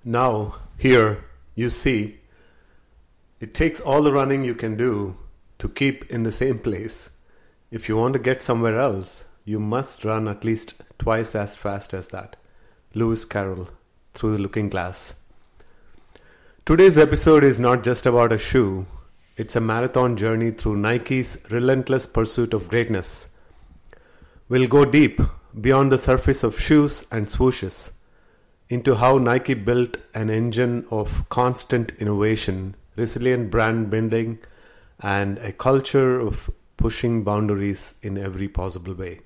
Now, here, you see, it takes all the running you can do to keep in the same place. If you want to get somewhere else, you must run at least twice as fast as that. Lewis Carroll, Through the Looking Glass. Today's episode is not just about a shoe. It's a marathon journey through Nike's relentless pursuit of greatness. We'll go deep, beyond the surface of shoes and swooshes, into how Nike built an engine of constant innovation, resilient brand building, and a culture of pushing boundaries in every possible way.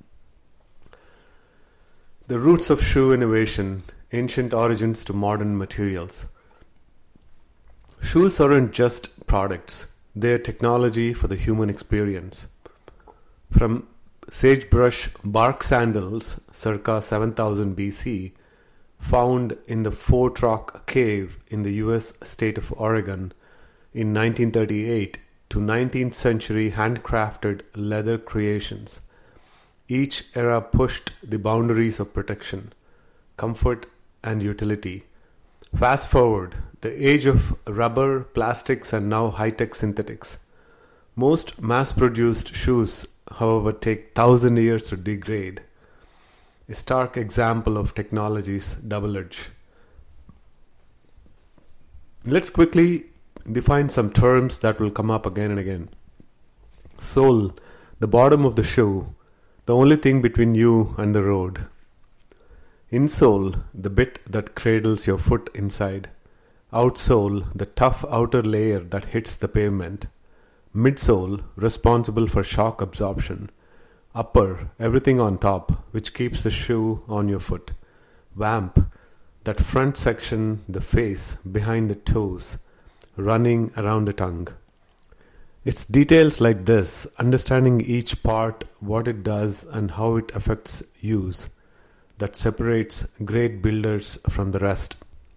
The roots of shoe innovation, ancient origins to modern materials. Shoes aren't just products, they're technology for the human experience. From sagebrush bark sandals circa 7000 BC, found in the Fort Rock Cave in the US state of Oregon in 1938, to 19th century handcrafted leather creations. Each era pushed the boundaries of protection, comfort, and utility. Fast forward, the age of rubber, plastics, and now high-tech synthetics. Most mass-produced shoes, however, take 1,000 years to degrade. A stark example of technology's double edge. Let's quickly define some terms that will come up again and again. Sole, the bottom of the shoe, the only thing between you and the road. Insole, the bit that cradles your foot inside. Outsole, the tough outer layer that hits the pavement. Midsole, responsible for shock absorption. Upper, everything on top, which keeps the shoe on your foot. Vamp, that front section, the face, behind the toes, running around the tongue. It's details like this, understanding each part, what it does, and how it affects use, that separates great builders from the rest.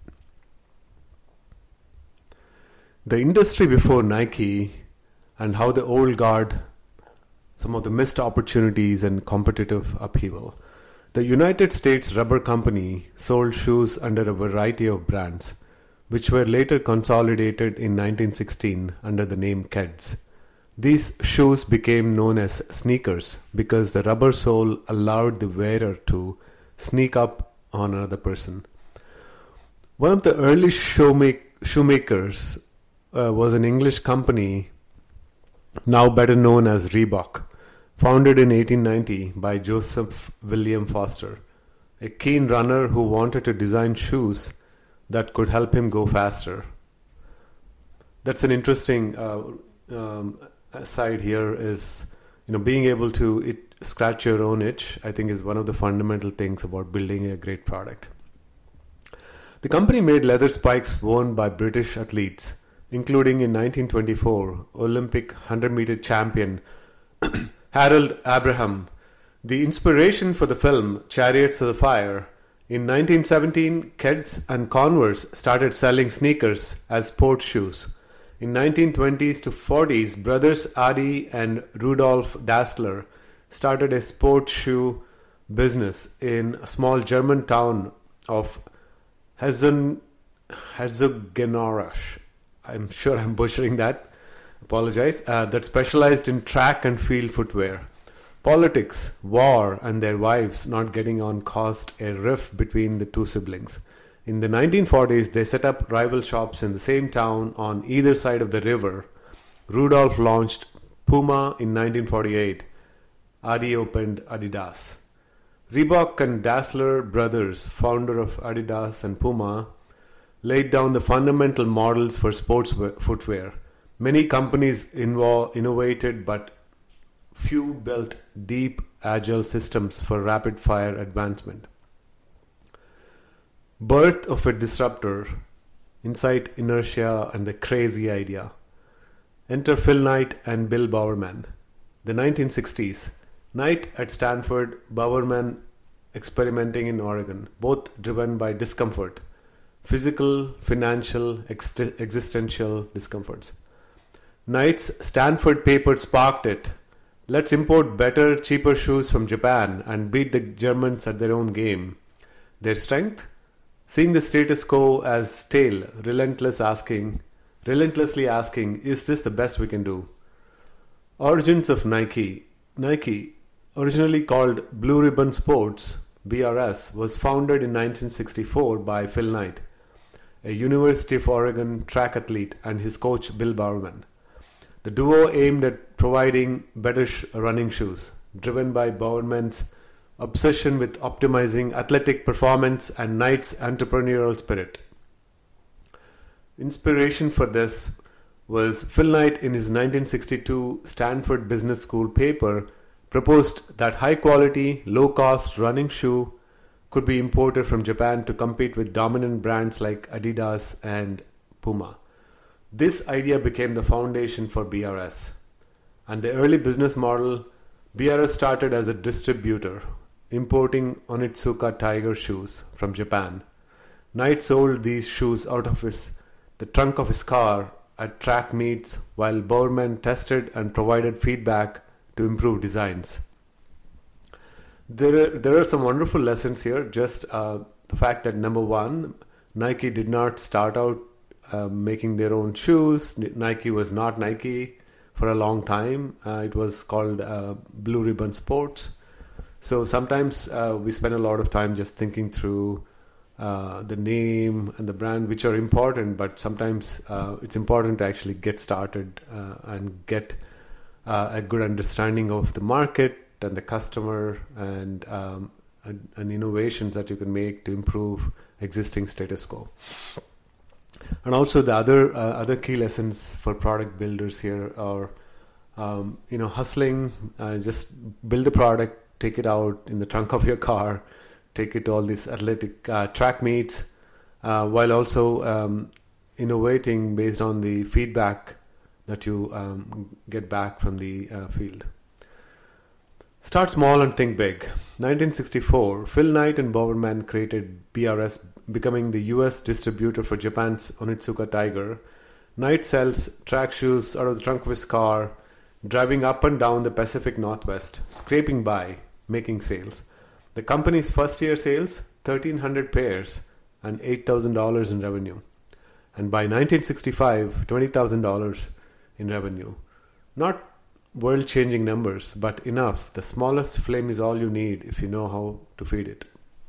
The industry before Nike and how the old guard, some of the missed opportunities and competitive upheaval. The United States Rubber Company sold shoes under a variety of brands, which were later consolidated in 1916 under the name Keds. These shoes became known as sneakers because the rubber sole allowed the wearer to sneak up on another person. One of the early shoemakers was an English company, now better known as Reebok, founded in 1890 by Joseph William Foster, a keen runner who wanted to design shoes that could help him go faster. That's an interesting side here is, being able to scratch your own itch, I think is one of the fundamental things about building a great product. The company made leather spikes worn by British athletes, including in 1924 Olympic 100-meter champion Harold Abraham. The inspiration for the film Chariots of the Fire. In 1917, Keds and Converse started selling sneakers as sports shoes. In 1920s to 40s, brothers Adi and Rudolf Dassler started a sports shoe business in a small German town of Herzogenaurach. I'm sure I'm butchering that. Apologize. That specialized in track and field footwear. Politics, war, and their wives not getting on caused a rift between the two siblings. In the 1940s, they set up rival shops in the same town on either side of the river. Rudolph launched Puma in 1948. Adi opened Adidas. Reebok and Dassler brothers, founder of Adidas and Puma, laid down the fundamental models for sports footwear. Many companies innovated, but few built deep, agile systems for rapid-fire advancement. Birth of a disruptor, insight, inertia, and the crazy idea. Enter Phil Knight and Bill Bowerman. The 1960s. Knight at Stanford, Bowerman experimenting in Oregon, both driven by discomfort. Physical, financial, existential discomforts. Knight's Stanford paper sparked it. Let's import better, cheaper shoes from Japan and beat the Germans at their own game. Their strength? seeing the status quo as stale, relentlessly asking, is this the best we can do? Origins of Nike. Nike, originally called Blue Ribbon Sports, BRS, was founded in 1964 by Phil Knight, a University of Oregon track athlete, and his coach Bill Bowerman. The duo aimed at providing better running shoes, driven by Bowerman's obsession with optimizing athletic performance and Knight's entrepreneurial spirit. Inspiration for this was Phil Knight in his 1962 Stanford Business School paper proposed that high-quality, low-cost running shoe could be imported from Japan to compete with dominant brands like Adidas and Puma. This idea became the foundation for BRS. And the early business model, BRS started as a distributor, importing Onitsuka Tiger shoes from Japan. Knight sold these shoes out of the trunk of his car at track meets, while Bowerman tested and provided feedback to improve designs. There are some wonderful lessons here. Just the fact that, number one, Nike did not start out making their own shoes. Nike was not Nike for a long time. It was called Blue Ribbon Sports. So sometimes we spend a lot of time just thinking through the name and the brand, which are important, but sometimes it's important to actually get started and get a good understanding of the market and the customer and innovations that you can make to improve existing status quo. And also the other key lessons for product builders here are, hustling. Just build the product, take it out in the trunk of your car, take it to all these athletic track meets, while also innovating based on the feedback that you get back from the field. Start small and think big. 1964, Phil Knight and Bowerman created BRS, becoming the US distributor for Japan's Onitsuka Tiger. Knight sells track shoes out of the trunk of his car, driving up and down the Pacific Northwest, scraping by, making sales. The company's first year sales, 1,300 pairs and $8,000 in revenue. And by 1965, $20,000 in revenue. Not world-changing numbers, but enough. The smallest flame is all you need if you know how to feed it.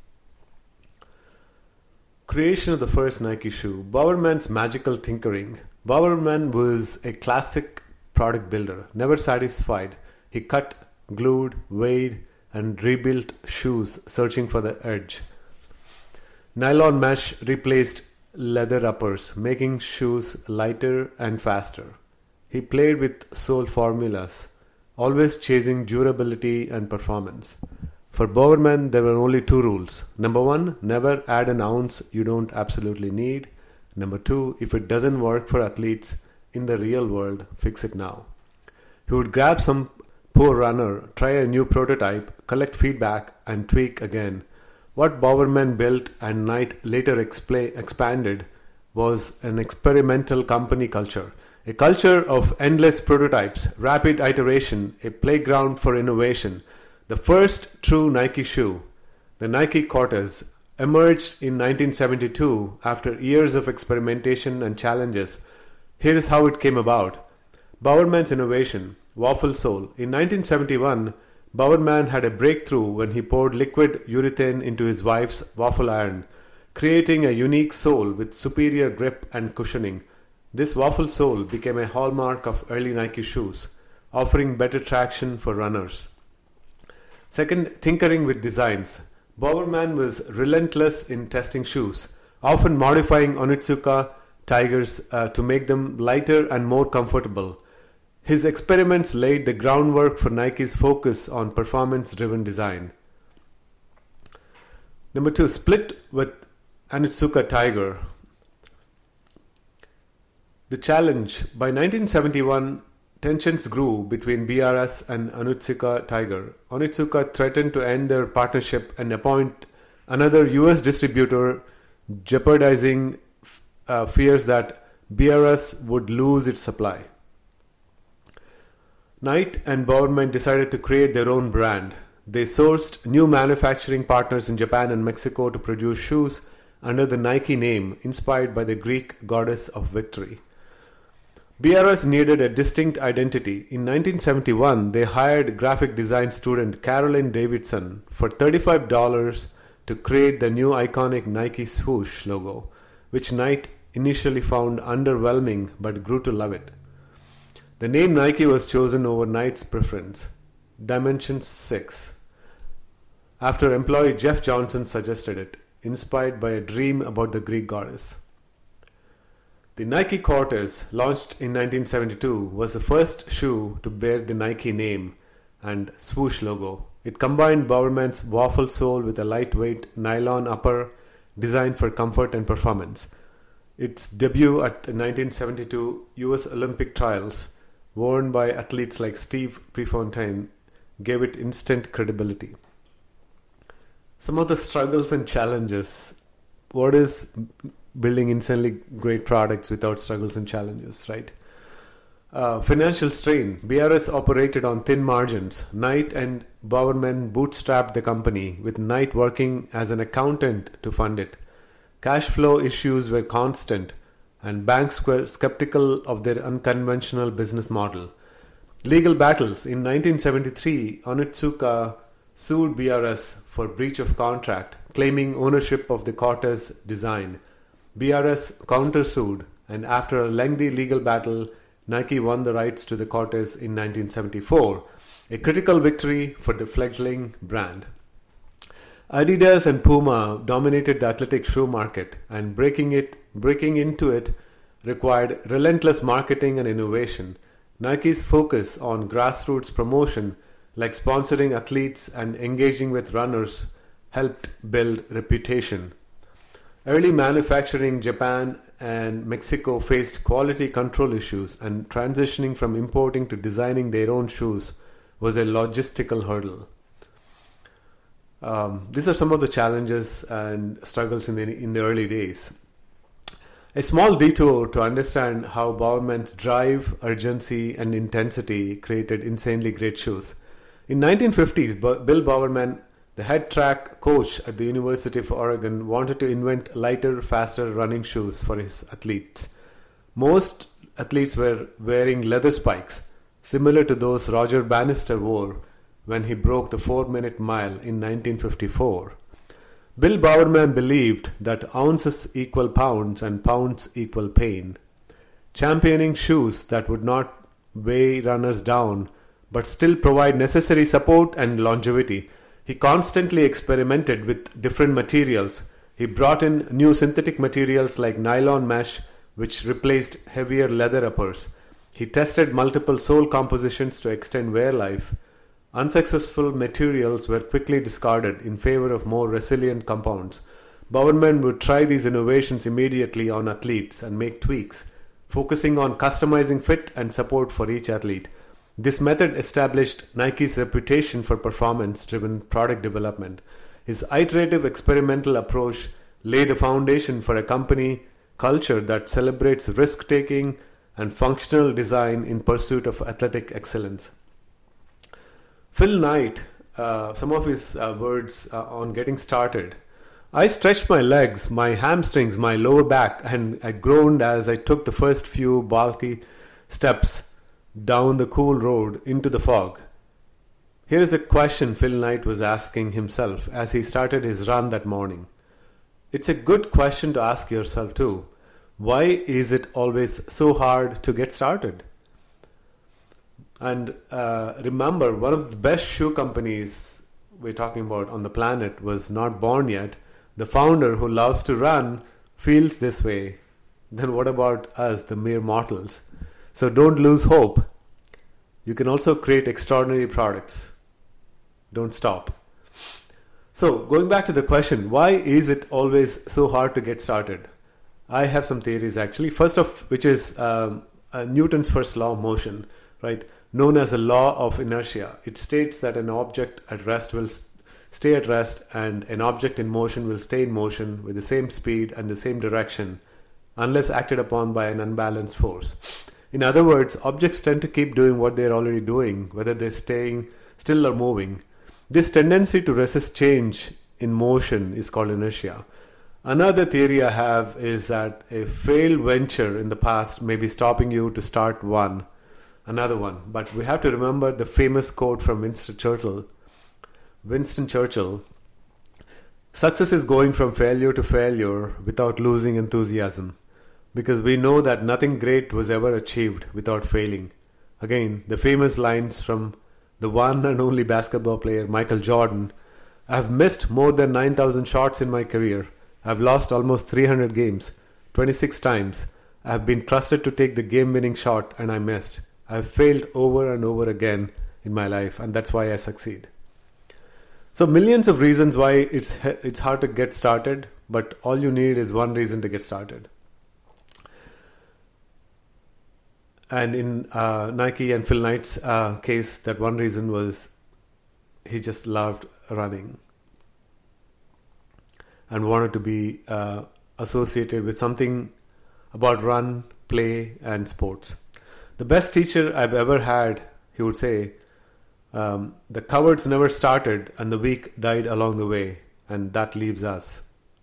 Creation of the first Nike shoe. Bowerman's magical tinkering. Bowerman was a classic product builder, never satisfied. He cut, glued, weighed, and rebuilt shoes, searching for the edge. Nylon mesh replaced leather uppers, making shoes lighter and faster. He played with sole formulas, always chasing durability and performance. For Bowerman, there were only two rules. Number one, never add an ounce you don't absolutely need. Number two, if it doesn't work for athletes in the real world, fix it now. He would grab some poor runner, try a new prototype, collect feedback, and tweak again. What Bowerman built and Knight later expanded was an experimental company culture. A culture of endless prototypes, rapid iteration, a playground for innovation. The first true Nike shoe, the Nike Cortez, emerged in 1972 after years of experimentation and challenges. Here is how it came about. Bowerman's innovation, waffle sole. In 1971, Bowerman had a breakthrough when he poured liquid urethane into his wife's waffle iron, creating a unique sole with superior grip and cushioning. This waffle sole became a hallmark of early Nike shoes, offering better traction for runners. Second, tinkering with designs. Bowerman was relentless in testing shoes, often modifying Onitsuka Tigers to make them lighter and more comfortable. His experiments laid the groundwork for Nike's focus on performance-driven design. Number two, split with Onitsuka Tiger. The challenge. By 1971, tensions grew between BRS and Onitsuka Tiger. Onitsuka threatened to end their partnership and appoint another US distributor, jeopardizing fears that BRS would lose its supply. Knight and Bowerman decided to create their own brand. They sourced new manufacturing partners in Japan and Mexico to produce shoes under the Nike name, inspired by the Greek goddess of victory. BRS needed a distinct identity. In 1971, they hired graphic design student Carolyn Davidson for $35 to create the new iconic Nike swoosh logo, which Knight initially found underwhelming but grew to love it. The name Nike was chosen over Knight's preference, Dimensions 6, after employee Jeff Johnson suggested it, inspired by a dream about the Greek goddess. The Nike Cortez, launched in 1972, was the first shoe to bear the Nike name and swoosh logo. It combined Bowerman's waffle sole with a lightweight nylon upper designed for comfort and performance. Its debut at the 1972 US Olympic trials, worn by athletes like Steve Prefontaine, gave it instant credibility. Some of the struggles and challenges. What is building insanely great products without struggles and challenges, right? Financial strain. BRS operated on thin margins. Knight and Bowerman bootstrapped the company, with Knight working as an accountant to fund it. Cash flow issues were constant, and banks were skeptical of their unconventional business model. Legal battles. In 1973, Onitsuka sued BRS for breach of contract, claiming ownership of the Cortez design. BRS countersued, and after a lengthy legal battle, Nike won the rights to the Cortez in 1974, a critical victory for the fledgling brand. Adidas and Puma dominated the athletic shoe market, and breaking into it required relentless marketing and innovation. Nike's focus on grassroots promotion, like sponsoring athletes and engaging with runners, helped build reputation. Early manufacturing Japan and Mexico faced quality control issues, and transitioning from importing to designing their own shoes was a logistical hurdle. These are some of the challenges and struggles in the early days. A small detour to understand how Bowerman's drive, urgency, and intensity created insanely great shoes. In 1950s, Bill Bowerman, the head track coach at the University of Oregon, wanted to invent lighter, faster running shoes for his athletes. Most athletes were wearing leather spikes, similar to those Roger Bannister wore when he broke the 4-minute mile in 1954. Bill Bowerman believed that ounces equal pounds and pounds equal pain. Championing shoes that would not weigh runners down but still provide necessary support and longevity, he constantly experimented with different materials. He brought in new synthetic materials like nylon mesh, which replaced heavier leather uppers. He tested multiple sole compositions to extend wear life. Unsuccessful materials were quickly discarded in favor of more resilient compounds. Bowerman would try these innovations immediately on athletes and make tweaks, focusing on customizing fit and support for each athlete. This method established Nike's reputation for performance-driven product development. His iterative experimental approach laid the foundation for a company culture that celebrates risk-taking and functional design in pursuit of athletic excellence. Phil Knight, some of his words on getting started. I stretched my legs, my hamstrings, my lower back, and I groaned as I took the first few bulky steps down the cool road into the fog. Here is a question Phil Knight was asking himself as he started his run that morning. It's a good question to ask yourself too. Why is it always so hard to get started? And remember, one of the best shoe companies we're talking about on the planet was not born yet. The founder, who loves to run, feels this way. Then what about us, the mere mortals? So don't lose hope. You can also create extraordinary products. Don't stop. So going back to the question, why is it always so hard to get started? I have some theories actually. First of which is Newton's first law of motion, right? Known as the law of inertia. It states that an object at rest will stay at rest, and an object in motion will stay in motion with the same speed and the same direction unless acted upon by an unbalanced force. In other words, objects tend to keep doing what they're already doing, whether they're staying still or moving. This tendency to resist change in motion is called inertia. Another theory I have is that a failed venture in the past may be stopping you to start another one. But we have to remember the famous quote from Winston Churchill. Success is going from failure to failure without losing enthusiasm. Because we know that nothing great was ever achieved without failing. Again, the famous lines from the one and only basketball player Michael Jordan. I have missed more than 9,000 shots in my career. I have lost almost 300 games, 26 times. I have been trusted to take the game-winning shot and I missed. I have failed over and over again in my life, and that's why I succeed. So millions of reasons why it's hard to get started, but all you need is one reason to get started. And in Nike and Phil Knight's case, that one reason was he just loved running and wanted to be associated with something about run, play, and sports. The best teacher I've ever had, he would say, the cowards never started and the weak died along the way, and that leaves us.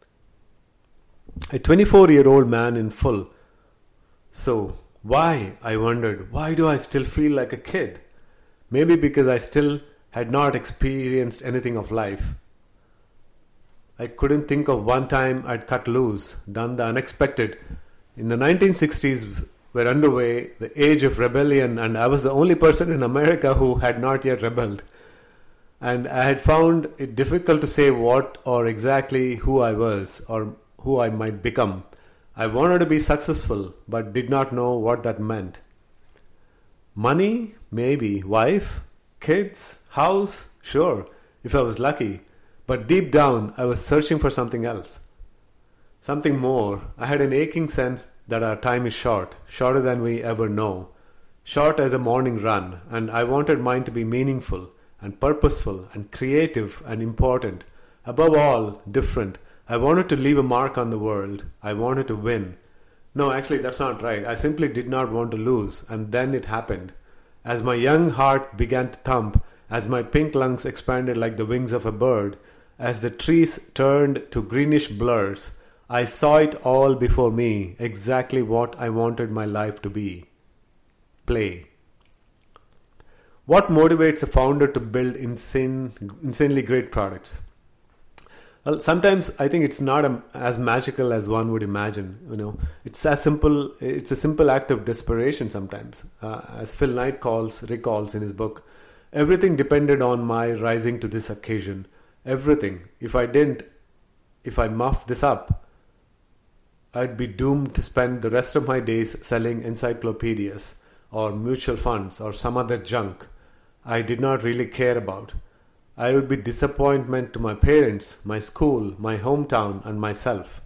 A 24-year-old man in full. So, why, I wondered, why do I still feel like a kid? Maybe because I still had not experienced anything of life. I couldn't think of one time I'd cut loose, done the unexpected. In the 1960s were underway, the age of rebellion, and I was the only person in America who had not yet rebelled. And I had found it difficult to say what or exactly who I was or who I might become. I wanted to be successful, but did not know what that meant. Money? Maybe. Wife? Kids? House? Sure, if I was lucky. But deep down, I was searching for something else. Something more. I had an aching sense that our time is short, shorter than we ever know. Short as a morning run, and I wanted mine to be meaningful and purposeful and creative and important. Above all, different. I wanted to leave a mark on the world. I wanted to win. No, actually, that's not right. I simply did not want to lose, and then it happened. As my young heart began to thump, as my pink lungs expanded like the wings of a bird, as the trees turned to greenish blurs, I saw it all before me, exactly what I wanted my life to be. Play. What motivates a founder to build insanely great products? Well, sometimes I think it's not as magical as one would imagine. It's a simple act of desperation sometimes. As Phil Knight recalls in his book, everything depended on my rising to this occasion. Everything. If I muffed this up, I'd be doomed to spend the rest of my days selling encyclopedias or mutual funds or some other junk I did not really care about. I would be disappointment to my parents, my school, my hometown, and myself.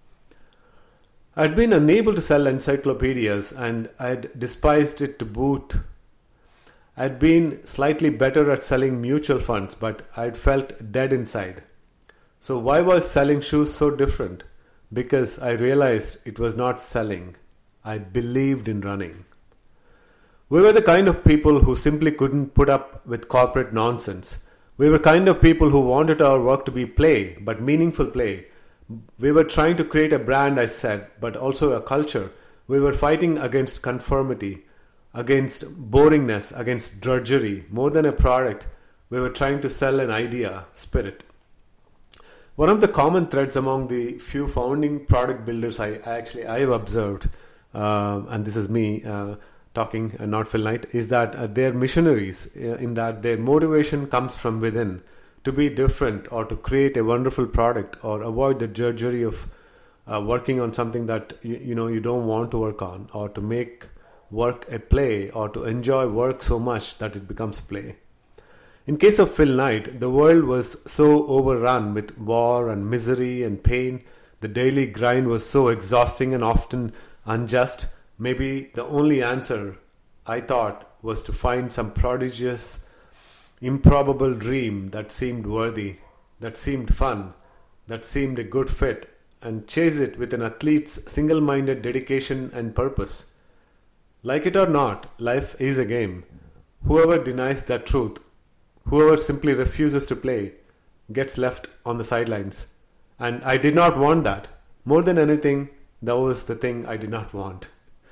I'd been unable to sell encyclopedias and I'd despised it to boot. I'd been slightly better at selling mutual funds, but I'd felt dead inside. So why was selling shoes so different? Because I realized it was not selling. I believed in running. We were the kind of people who simply couldn't put up with corporate nonsense. We were kind of people who wanted our work to be play, but meaningful play. We were trying to create a brand, I said, but also a culture. We were fighting against conformity, against boringness, against drudgery. More than a product, we were trying to sell an idea, spirit. One of the common threads among the few founding product builders I have observed, and this is me talking and not Phil Knight, is that they're missionaries in that their motivation comes from within to be different or to create a wonderful product or avoid the drudgery of working on something that you don't want to work on, or to make work a play, or to enjoy work so much that it becomes play. In case of Phil Knight, the world was so overrun with war and misery and pain. The daily grind was so exhausting and often unjust. Maybe the only answer, I thought, was to find some prodigious, improbable dream that seemed worthy, that seemed fun, that seemed a good fit, and chase it with an athlete's single-minded dedication and purpose. Like it or not, life is a game. Whoever denies that truth, whoever simply refuses to play, gets left on the sidelines. And I did not want that. More than anything, that was the thing I did not want.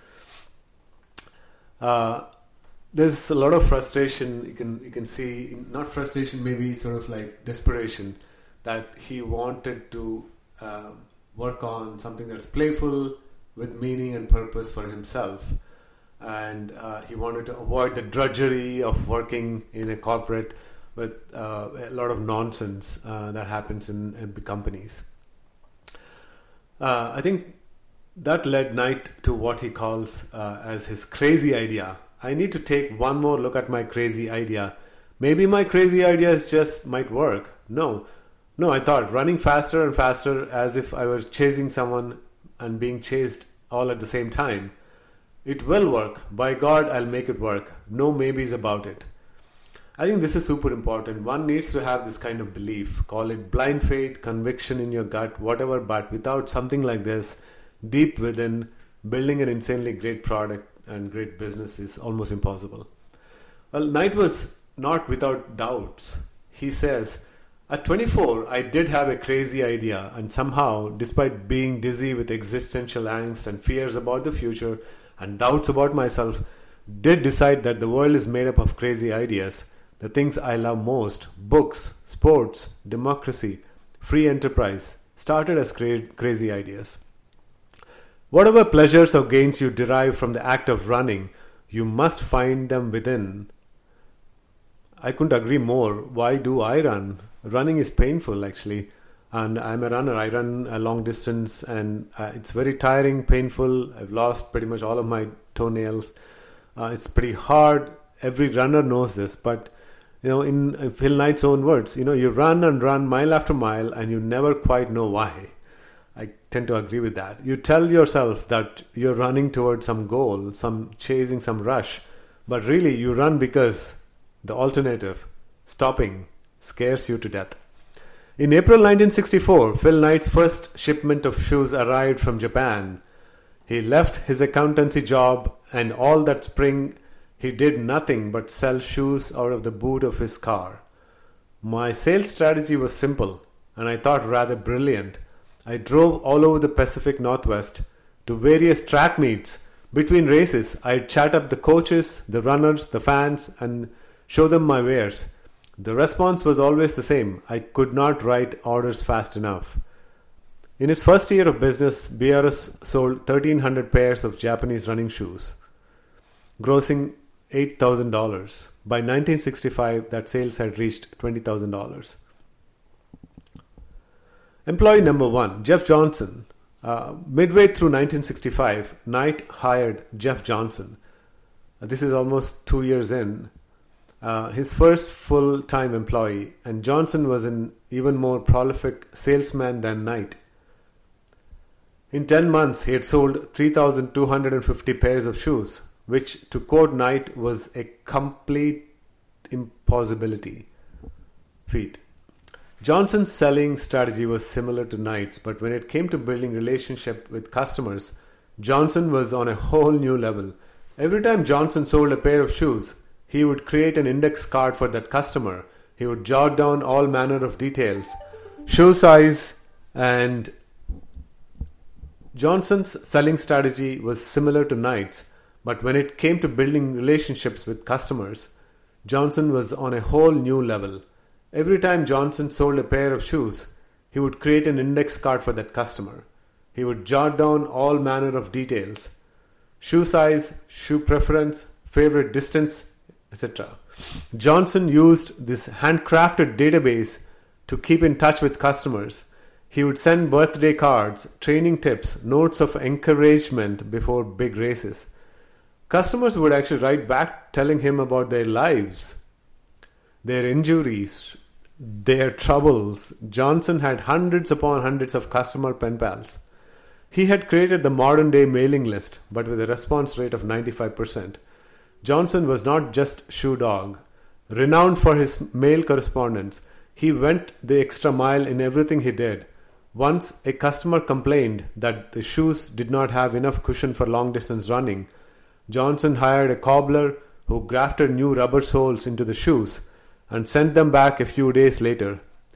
There's a lot of frustration. You can see, not frustration, maybe sort of like desperation, that he wanted to work on something that's playful, with meaning and purpose for himself. And he wanted to avoid the drudgery of working in a corporate with a lot of nonsense that happens in big companies. I think that led Knight to what he calls as his crazy idea. I need to take one more look at my crazy idea. Maybe my crazy ideas just might work. No, I thought, running faster and faster as if I was chasing someone and being chased all at the same time. It will work. By God, I'll make it work. No maybes about it. I think this is super important. One needs to have this kind of belief. Call it blind faith, conviction in your gut, whatever, but without something like this, deep within, building an insanely great product and great business is almost impossible. Well, Knight was not without doubts. He says, at 24, I did have a crazy idea, and somehow, despite being dizzy with existential angst and fears about the future and doubts about myself, did decide that the world is made up of crazy ideas. The things I love most, books, sports, democracy, free enterprise, started as crazy ideas. Whatever pleasures or gains you derive from the act of running, you must find them within. I couldn't agree more. Why do I run? Running is painful, actually. And I'm a runner. I run a long distance, and it's very tiring, painful. I've lost pretty much all of my toenails. It's pretty hard. Every runner knows this. But, in Phil Knight's own words, you run and run mile after mile, and you never quite know why. I tend to agree with that. You tell yourself that you're running towards some goal, chasing some rush, but really you run because the alternative, stopping, scares you to death. In April 1964, Phil Knight's first shipment of shoes arrived from Japan. He left his accountancy job, and all that spring he did nothing but sell shoes out of the boot of his car. My sales strategy was simple, and I thought rather brilliant. I drove all over the Pacific Northwest to various track meets. Between races, I'd chat up the coaches, the runners, the fans, and show them my wares. The response was always the same. I could not write orders fast enough. In its first year of business, BRS sold 1,300 pairs of Japanese running shoes, grossing $8,000. By 1965, that sales had reached $20,000. Employee number 1, Jeff Johnson. Midway through 1965, Knight hired Jeff Johnson. This is almost 2 years in. His first full-time employee, and Johnson was an even more prolific salesman than Knight. In 10 months, he had sold 3,250 pairs of shoes, which, to quote Knight, was a complete impossibility feat. Johnson's selling strategy was similar to Knight's, but when it came to building relationship with customers, Johnson was on a whole new level. Every time Johnson sold a pair of shoes, he would create an index card for that customer. He would jot down all manner of details, shoe size, and Johnson's selling strategy was similar to Knight's, but when it came to building relationships with customers, Johnson was on a whole new level. Every time Johnson sold a pair of shoes, he would create an index card for that customer. He would jot down all manner of details, shoe size, shoe preference, favorite distance, etc. Johnson used this handcrafted database to keep in touch with customers. He would send birthday cards, training tips, notes of encouragement before big races. Customers would actually write back telling him about their lives, their injuries, their troubles. Johnson had hundreds upon hundreds of customer pen pals. He had created the modern day mailing list, but with a response rate of 95%. Johnson was not just shoe dog. Renowned for his mail correspondence, he went the extra mile in everything he did. Once a customer complained that the shoes did not have enough cushion for long distance running. Johnson hired a cobbler who grafted new rubber soles into the shoes and sent them back a few days later.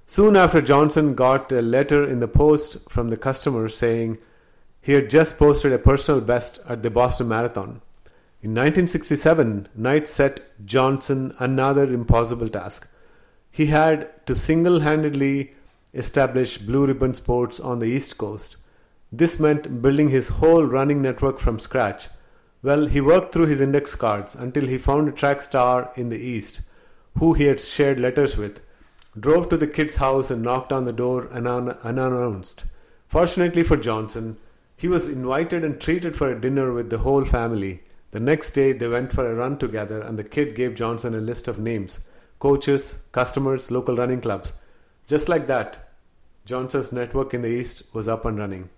Soon after, Johnson got a letter in the post from the customer saying he had just posted a personal best at the Boston Marathon. In 1967, Knight set Johnson another impossible task. He had to single-handedly establish Blue Ribbon Sports on the East Coast. This meant building his whole running network from scratch. Well, he worked through his index cards until he found a track star in the East, who he had shared letters with, drove to the kid's house and knocked on the door unannounced. Fortunately for Johnson, he was invited and treated for a dinner with the whole family. The next day, they went for a run together, and the kid gave Johnson a list of names, coaches, customers, local running clubs. Just like that, Johnson's network in the East was up and running.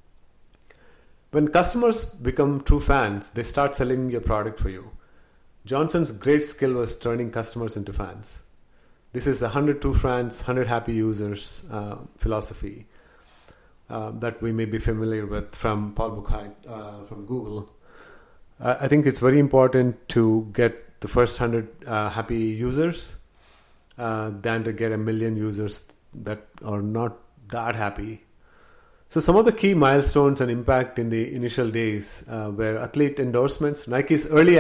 When customers become true fans, they start selling your product for you. Johnson's great skill was turning customers into fans. This is the 100 true fans, 100 happy users philosophy that we may be familiar with from Paul Buchheit from Google. I think it's very important to get the first 100 happy users than to get 1 million users that are not that happy. So some of the key milestones and impact in the initial days were athlete endorsements. Nike's early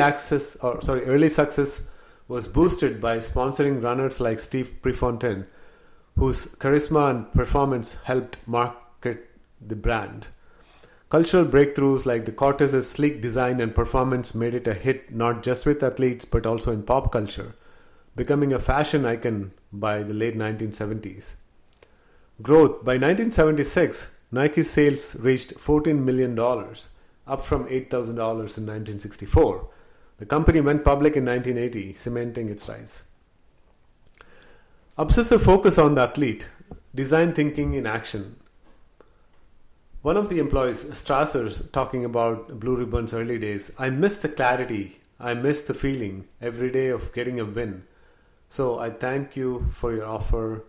success was boosted by sponsoring runners like Steve Prefontaine, whose charisma and performance helped market the brand. Cultural breakthroughs like the Cortez's sleek design and performance made it a hit not just with athletes but also in pop culture, becoming a fashion icon by the late 1970s. Growth. By 1976, Nike's sales reached $14 million, up from $8,000 in 1964. The company went public in 1980, cementing its rise. Obsessive focus on the athlete. Design thinking in action. One of the employees, Strasser, talking about Blue Ribbon's early days, I miss the clarity, I miss the feeling every day of getting a win. So I thank you for your offer.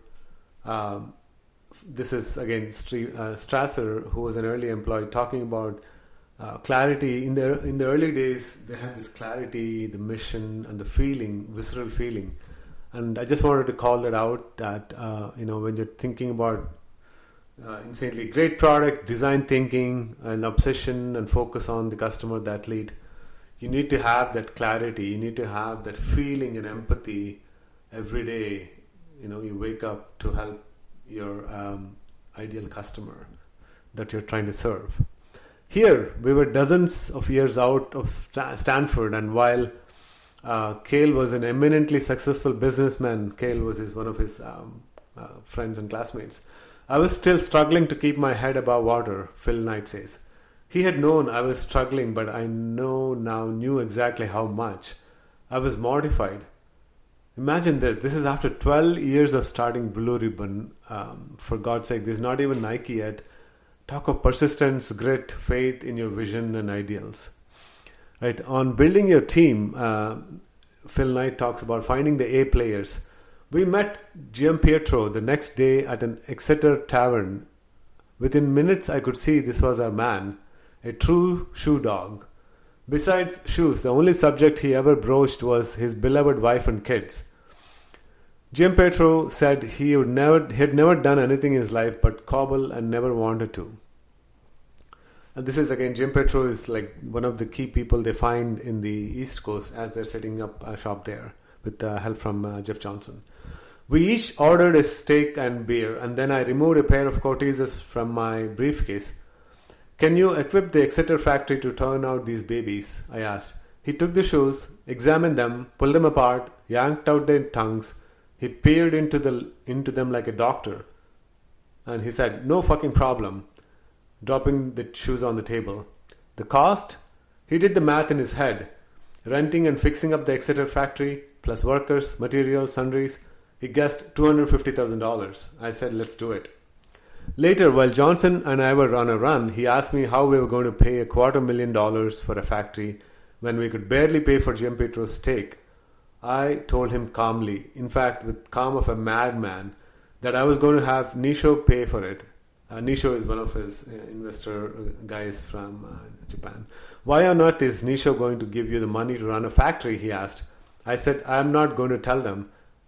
This is again Strasser, who was an early employee, talking about clarity. In the early days, they had this clarity, the mission, and the feeling, visceral feeling. And I just wanted to call that out. That when you're thinking about insanely great product, design thinking, and obsession and focus on the customer, the athlete, you need to have that clarity. You need to have that feeling and empathy every day. You wake up to help your ideal customer that you're trying to serve. Here, we were dozens of years out of Stanford, and while Cale was an eminently successful businessman, Cale was one of his friends and classmates, I was still struggling to keep my head above water, Phil Knight says. He had known I was struggling, but I knew exactly how much. I was mortified. Imagine this. This is after 12 years of starting Blue Ribbon. For God's sake, this is not even Nike yet. Talk of persistence, grit, faith in your vision and ideals. Right. On building your team, Phil Knight talks about finding the A players. We met Gianpietro the next day at an Exeter tavern. Within minutes, I could see this was our man, a true shoe dog. Besides shoes, the only subject he ever broached was his beloved wife and kids. Gianpietro said he had never done anything in his life but cobble and never wanted to. And this is again, Gianpietro is like one of the key people they find in the East Coast as they're setting up a shop there with help from Jeff Johnson. We each ordered a steak and beer, and then I removed a pair of Cortezes from my briefcase. Can you equip the Exeter factory to turn out these babies? I asked. He took the shoes, examined them, pulled them apart, yanked out their tongues. He peered into them like a doctor. And he said, no fucking problem, dropping the shoes on the table. The cost? He did the math in his head. Renting and fixing up the Exeter factory, plus workers, materials, sundries. He guessed $250,000. I said, let's do it. Later, while Johnson and I were on a run, he asked me how we were going to pay $250,000 for a factory when we could barely pay for Gianpietro's steak. I told him calmly, in fact with calm of a madman, that I was going to have Nisho pay for it. Nisho is one of his investor guys from Japan. Why on earth is Nisho going to give you the money to run a factory, he asked. I said, I am not going to tell them.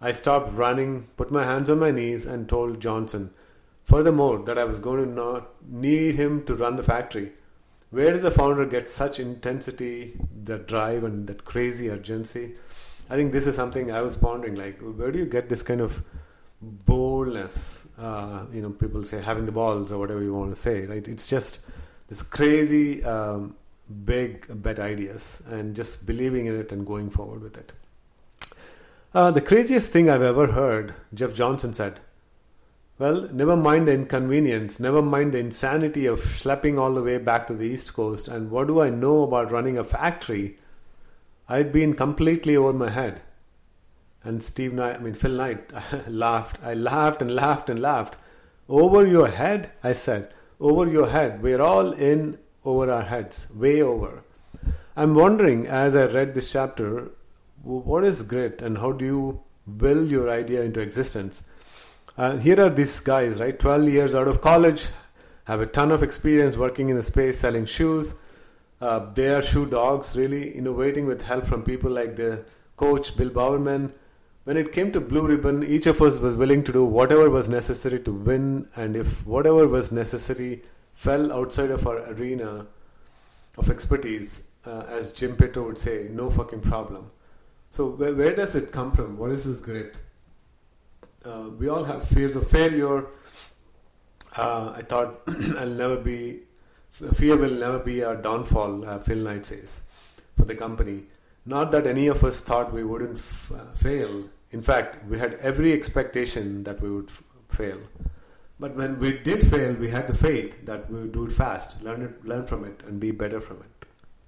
I stopped running, put my hands on my knees, and told Johnson, furthermore, that I was going to not need him to run the factory. Where does the founder get such intensity, that drive, and that crazy urgency? I think this is something I was pondering. Like, where do you get this kind of boldness? People say having the balls or whatever you want to say, right? It's just this crazy, big bet ideas and just believing in it and going forward with it. The craziest thing I've ever heard, Jeff Johnson said, well, never mind the inconvenience, never mind the insanity of schlepping all the way back to the East Coast, and what do I know about running a factory? I'd been completely over my head. And Phil Knight laughed. I laughed and laughed and laughed. Over your head? I said. Over your head. We're all in over our heads. Way over. I'm wondering, as I read this chapter, what is grit and how do you will your idea into existence? Here are these guys, right? 12 years out of college, have a ton of experience working in the space, selling shoes. They are shoe dogs, really, innovating with help from people like the coach, Bill Bowerman. When it came to Blue Ribbon, each of us was willing to do whatever was necessary to win, and if whatever was necessary fell outside of our arena of expertise, as Jim Petro would say, no fucking problem. So where does it come from? What is this grit? We all have fears of failure. I thought fear will never be our downfall, Phil Knight says, for the company. Not that any of us thought we wouldn't fail. In fact, we had every expectation that we would fail. But when we did fail, we had the faith that we would do it fast, learn from it, and be better from it.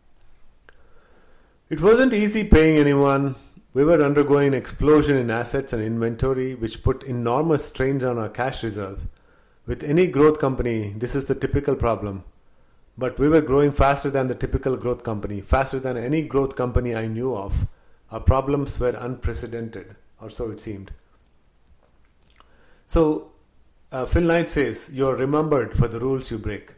It wasn't easy paying anyone. We were undergoing an explosion in assets and inventory, which put enormous strains on our cash reserve. With any growth company, this is the typical problem. But we were growing faster than the typical growth company, faster than any growth company I knew of. Our problems were unprecedented, or so it seemed. So, Phil Knight says, you're remembered for the rules you break.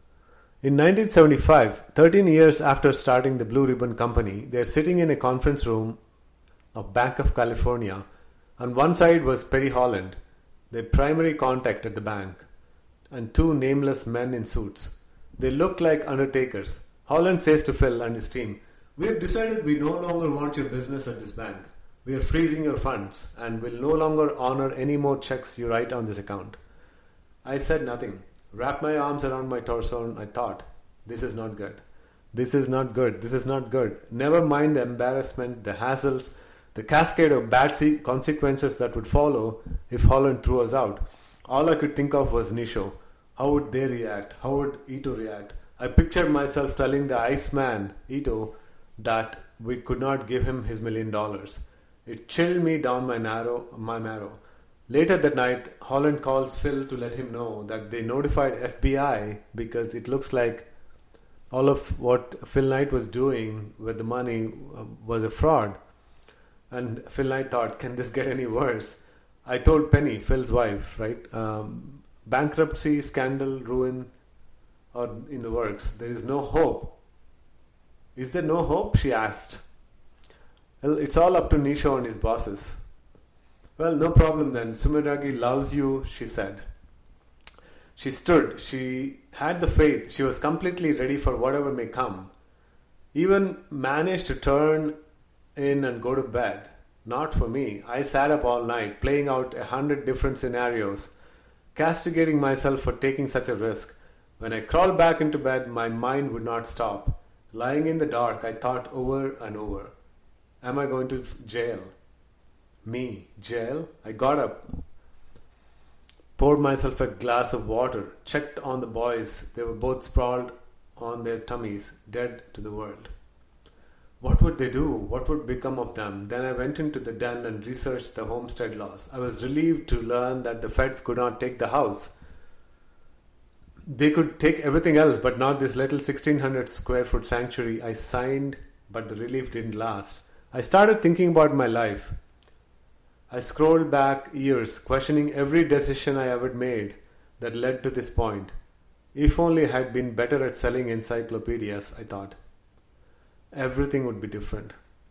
In 1975, 13 years after starting the Blue Ribbon Company, they're sitting in a conference room of Bank of California. On one side was Perry Holland, their primary contact at the bank, and two nameless men in suits. They looked like undertakers. Holland says to Phil and his team, we have decided we no longer want your business at this bank. We are freezing your funds and will no longer honor any more checks you write on this account. I said nothing, wrapped my arms around my torso, and I thought, this is not good. This is not good. This is not good. Never mind the embarrassment, the hassles, the cascade of bad consequences that would follow if Holland threw us out. All I could think of was Nisho. How would they react? How would Ito react? I pictured myself telling the Iceman, Ito, that we could not give him his $1 million. It chilled me down my marrow. Later that night, Holland calls Phil to let him know that they notified FBI because it looks like all of what Phil Knight was doing with the money was a fraud. And Phil Knight thought, can this get any worse? I told Penny, Phil's wife, right? Bankruptcy, scandal, ruin are in the works. There is no hope. Is there no hope? She asked. Well, it's all up to Nisho and his bosses. Well, no problem then. Sumedagi loves you, she said. She stood. She had the faith. She was completely ready for whatever may come. Even managed to turn in and go to bed. Not for me. I sat up all night, playing out 100 different scenarios, castigating myself for taking such a risk. When I crawled back into bed, my mind would not stop. Lying in the dark, I thought over and over, am I going to jail? Me, jail? I got up, poured myself a glass of water, checked on the boys. They were both sprawled on their tummies, dead to the world. What would they do? What would become of them? Then I went into the den and researched the homestead laws. I was relieved to learn that the feds could not take the house. They could take everything else, but not this little 1600 square foot sanctuary. I signed, but the relief didn't last. I started thinking about my life. I scrolled back years, questioning every decision I ever made that led to this point. If only I had been better at selling encyclopedias, I thought. Everything would be different.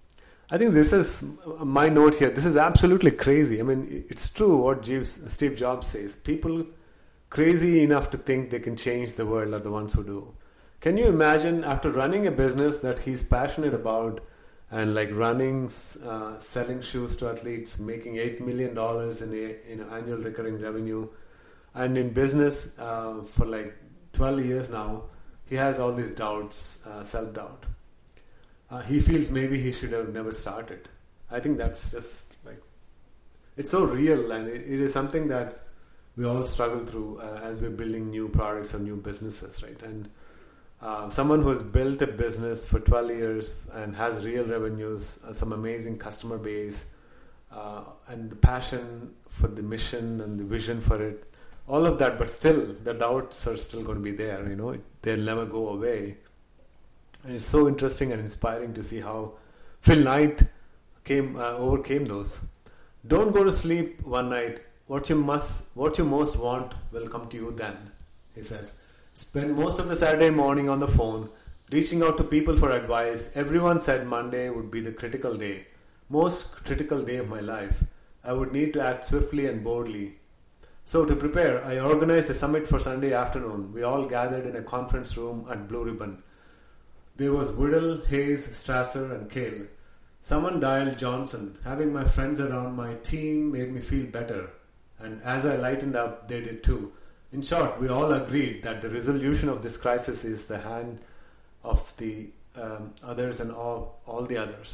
I think this is my note here. This is absolutely crazy. I mean, it's true what Steve Jobs says. People crazy enough to think they can change the world are the ones who do. Can you imagine, after running a business that he's passionate about and like running, selling shoes to athletes, making $8 million in annual recurring revenue, and in business for like 12 years now, he has all these doubts, self-doubt. He feels maybe he should have never started. I think that's just like, it's so real, and it is something that we all struggle through as we're building new products or new businesses, right? And someone who has built a business for 12 years and has real revenues, some amazing customer base, and the passion for the mission and the vision for it, all of that, but still the doubts are still going to be there, they'll never go away. And it's so interesting and inspiring to see how Phil Knight overcame those. Don't go to sleep one night. What you most want will come to you then, he says. Spend most of the Saturday morning on the phone, reaching out to people for advice. Everyone said Monday would be the critical day, most critical day of my life. I would need to act swiftly and boldly. So to prepare, I organized a summit for Sunday afternoon. We all gathered in a conference room at Blue Ribbon. There was Whittle, Hayes, Strasser, and Kale. Someone dialed Johnson. Having my friends around my team made me feel better. And as I lightened up, they did too. In short, we all agreed that the resolution of this crisis is the hand of the others and all the others.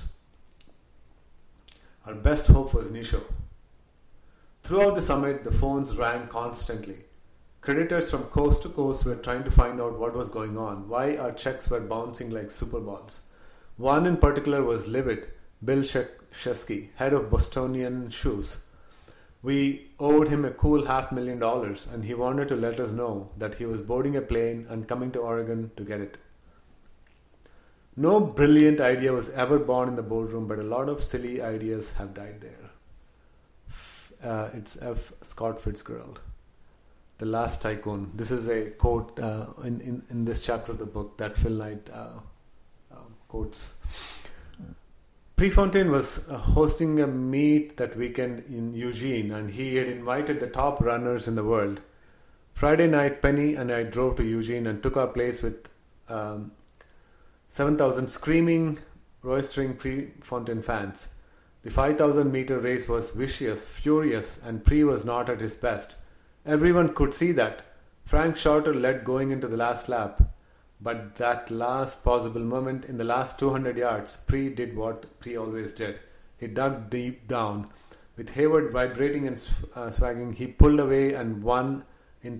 Our best hope was Nisho. Throughout the summit, the phones rang constantly. Creditors from coast to coast were trying to find out what was going on, why our checks were bouncing like super balls. One in particular was livid, Bill Shesky, head of Bostonian Shoes. We owed him a cool $500,000, and he wanted to let us know that he was boarding a plane and coming to Oregon to get it. No brilliant idea was ever born in the boardroom, but a lot of silly ideas have died there. It's F. Scott Fitzgerald. The Last Tycoon. This is a quote in this chapter of the book that Phil Knight quotes. Prefontaine was hosting a meet that weekend in Eugene, and he had invited the top runners in the world. Friday night, Penny and I drove to Eugene and took our place with 7,000 screaming, roistering Prefontaine fans. The 5,000 meter race was vicious, furious, and Pre was not at his best. Everyone could see that. Frank Shorter led going into the last lap. But that last possible moment, in the last 200 yards, Pre did what Pre always did. He dug deep down. With Hayward vibrating and swagging, he pulled away and won in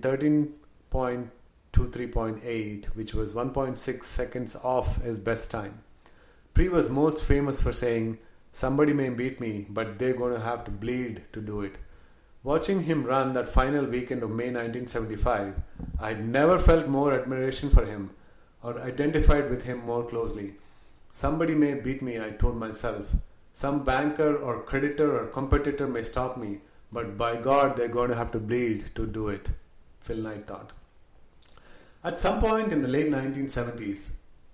13.23.8, which was 1.6 seconds off his best time. Pre was most famous for saying, "Somebody may beat me, but they're going to have to bleed to do it." Watching him run that final weekend of May 1975, I had never felt more admiration for him or identified with him more closely. Somebody may beat me, I told myself. Some banker or creditor or competitor may stop me, but by God, they're going to have to bleed to do it, Phil Knight thought. At some point in the late 1970s,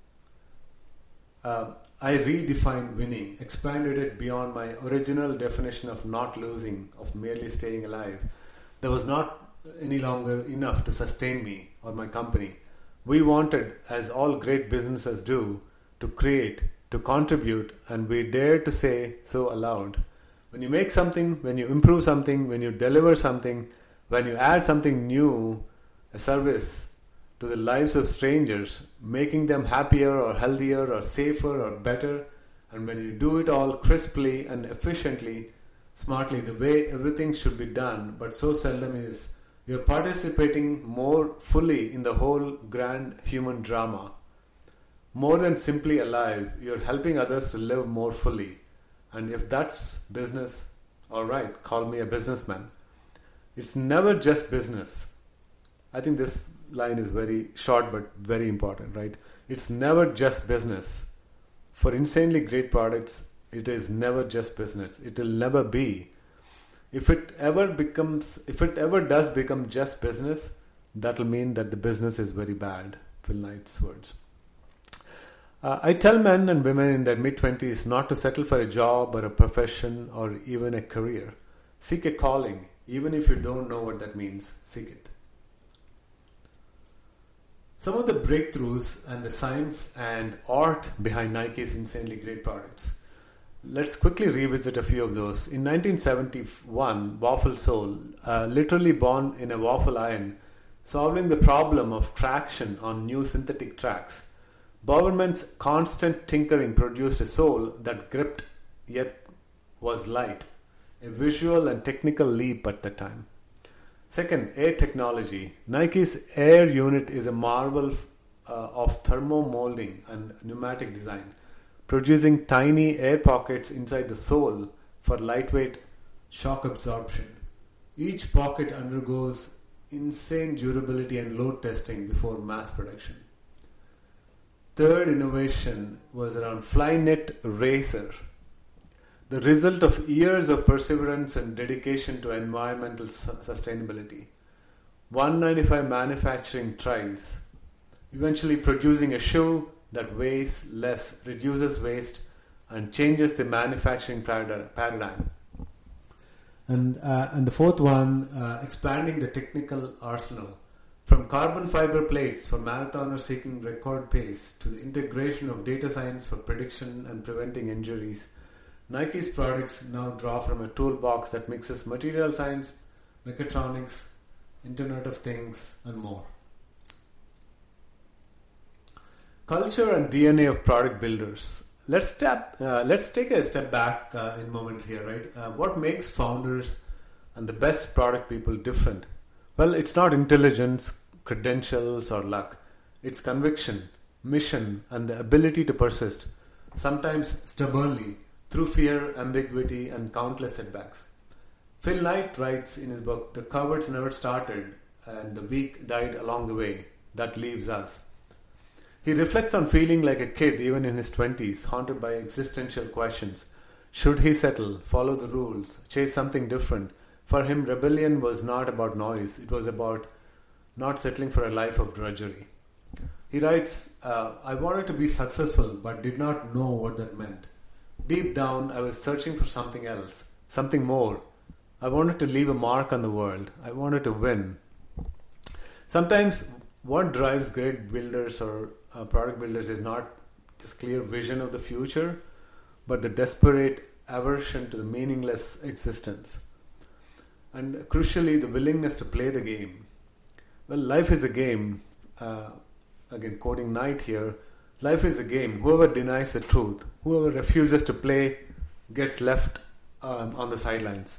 I redefined winning, expanded it beyond my original definition of not losing, of merely staying alive. There was not any longer enough to sustain me or my company. We wanted, as all great businesses do, to create, to contribute, and we dared to say so aloud. When you make something, when you improve something, when you deliver something, when you add something new, a service to the lives of strangers, making them happier or healthier or safer or better, and when you do it all crisply and efficiently, smartly, the way everything should be done, but so seldom is, you're participating more fully in the whole grand human drama. More than simply alive, you're helping others to live more fully. And if that's business, all right, call me a businessman. It's never just business. I think this line is very short but very important, right? It's never just business. For insanely great products, it is never just business. It will never be. If it ever does become just business, that will mean that the business is very bad. Phil Knight's words. I tell men and women in their mid-20s not to settle for a job or a profession or even a career. Seek a calling, even if you don't know what that means. Seek it. Some of the breakthroughs and the science and art behind Nike's insanely great products. Let's quickly revisit a few of those. In 1971, Waffle Sole, literally born in a waffle iron, solving the problem of traction on new synthetic tracks. Bowerman's constant tinkering produced a sole that gripped yet was light, a visual and technical leap at the time. Second, air technology. Nike's Air unit is a marvel of thermo-molding and pneumatic design, producing tiny air pockets inside the sole for lightweight shock absorption. Each pocket undergoes insane durability and load testing before mass production. Third innovation was around Flyknit Racer, the result of years of perseverance and dedication to environmental sustainability. 195 manufacturing tries, eventually producing a shoe that weighs less, reduces waste, and changes the manufacturing paradigm. And the fourth one, expanding the technical arsenal. From carbon fiber plates for marathoners seeking record pace to the integration of data science for prediction and preventing injuries, Nike's products now draw from a toolbox that mixes material science, mechatronics, Internet of Things, and more. Culture and DNA of product builders. Let's take a step back in a moment here, right? What makes founders and the best product people different? Well, it's not intelligence, credentials, or luck. It's conviction, mission, and the ability to persist, sometimes stubbornly, through fear, ambiguity, and countless setbacks. Phil Knight writes in his book, "The cowards never started, and the weak died along the way. That leaves us." He reflects on feeling like a kid even in his 20s, haunted by existential questions. Should he settle, follow the rules, chase something different? For him, rebellion was not about noise. It was about not settling for a life of drudgery. He writes, I wanted to be successful but did not know what that meant. Deep down, I was searching for something else, something more. I wanted to leave a mark on the world. I wanted to win. Sometimes what drives great builders or product builders is not just clear vision of the future, but the desperate aversion to the meaningless existence. And crucially, the willingness to play the game. Well, life is a game. Again, quoting Knight here, life is a game. Whoever denies the truth, whoever refuses to play, gets left on the sidelines.